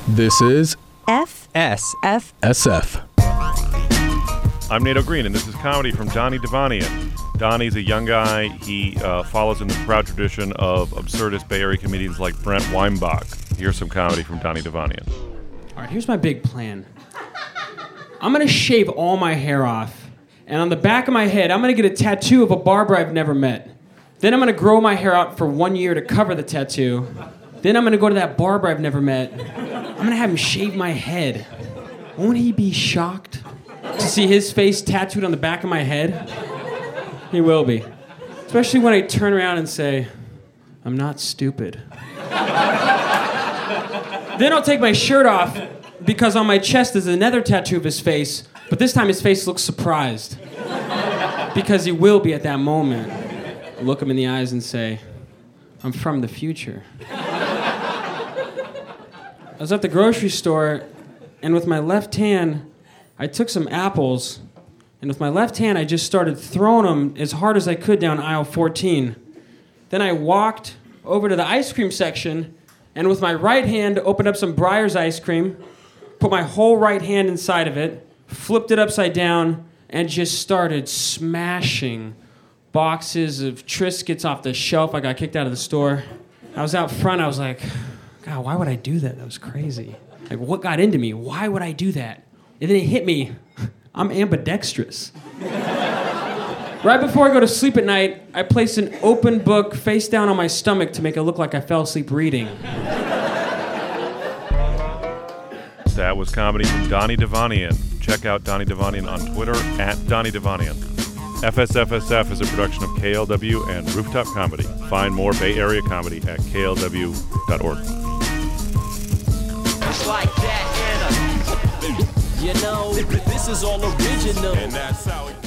This is FSF. SF. I'm Nato Green, and this is comedy from Donnie Devonian. Donnie's a young guy. He follows in the proud tradition of absurdist Bay Area comedians like Brent Weinbach. Here's some comedy from Donnie Devonian. All right, here's my big plan. I'm going to shave all my hair off, and on the back of my head, I'm going to get a tattoo of a barber I've never met. Then I'm going to grow my hair out for 1 year to cover the tattoo. Then I'm going to go to that barber I've never met. I'm going to have him shave my head. Won't he be shocked to see his face tattooed on the back of my head? He will be. Especially when I turn around and say, I'm not stupid. Then I'll take my shirt off because on my chest is another tattoo of his face, but this time his face looks surprised. Because he will be at that moment. I'll look him in the eyes and say, I'm from the future. I was at the grocery store, and with my left hand, I took some apples, and with my left hand, I just started throwing them as hard as I could down aisle 14. Then I walked over to the ice cream section, and with my right hand, opened up some Breyers ice cream, put my whole right hand inside of it, flipped it upside down, and just started smashing boxes of Triscuits off the shelf. I got kicked out of the store. I was out front, I was like, God, why would I do that? That was crazy. Like, what got into me? Why would I do that? And then it hit me. I'm ambidextrous. Right before I go to sleep at night, I place an open book face down on my stomach to make it look like I fell asleep reading. That was comedy from Donnie Devonian. Check out Donnie Devonian on Twitter at Donnie Devonian. FSFSF is a production of KLW and Rooftop Comedy. Find more Bay Area comedy at klw.org. It's like that, Anna. You know, this is all original. And that's how it